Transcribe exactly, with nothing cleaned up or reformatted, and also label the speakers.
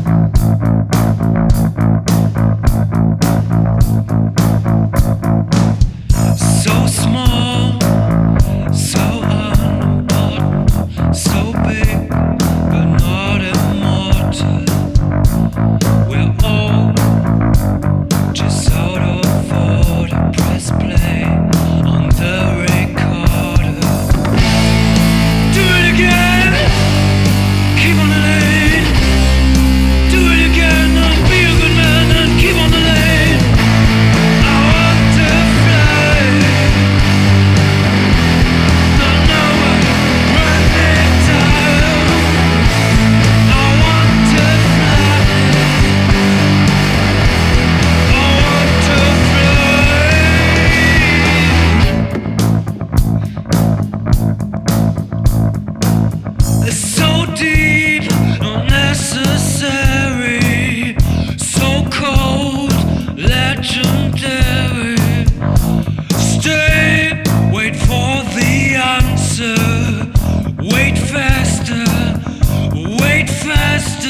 Speaker 1: So small, so unimportant, so big, but not immortal. We're all just out of order. Press play on the recorder. Do it again, keep on the lane. Do it again, and be a good man and keep on the lane. I want to fly, not knowing when it's time. I want to fly, I want to fly. It's so deep, not necessary. So cold, legendary. Stay, wait for the answer. Wait faster, wait faster.